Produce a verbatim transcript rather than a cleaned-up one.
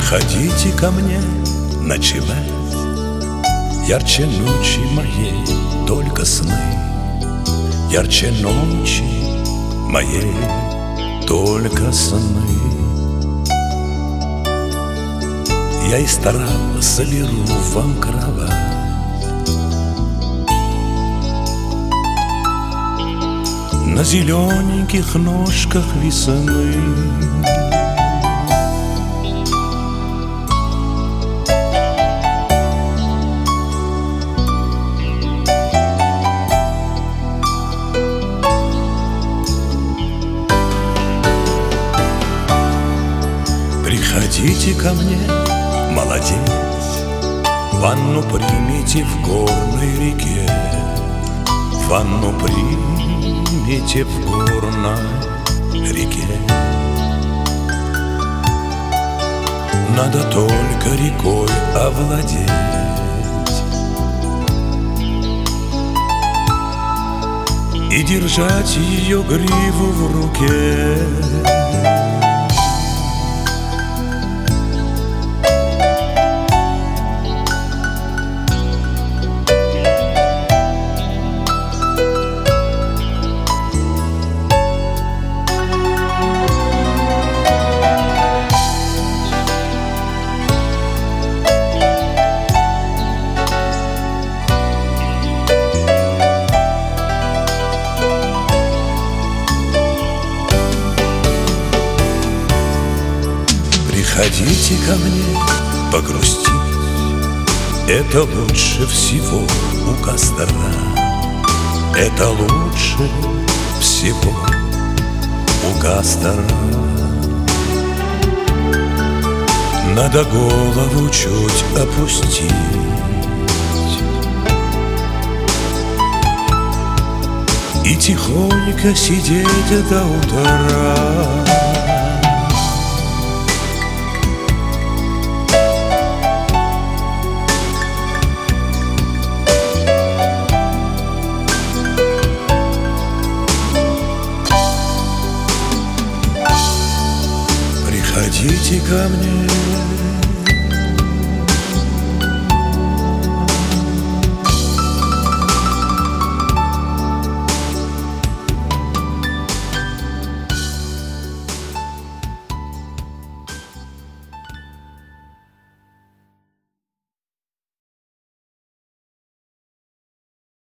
Приходите ко мне ночевать, ярче ночи моей только сны, ярче ночи моей только сны. Я из трав соберу вам кровать, на зелененьких ножках весны. Приходите ко мне, молодец, ванну примите в горной реке, ванну примите в горной реке. Надо только рекой овладеть и держать ее гриву в руке. Приходите ко мне погрустить, это лучше всего у костра, это лучше всего у костра. Надо голову чуть опустить и тихонько сидеть до утра. Приходите ко мне.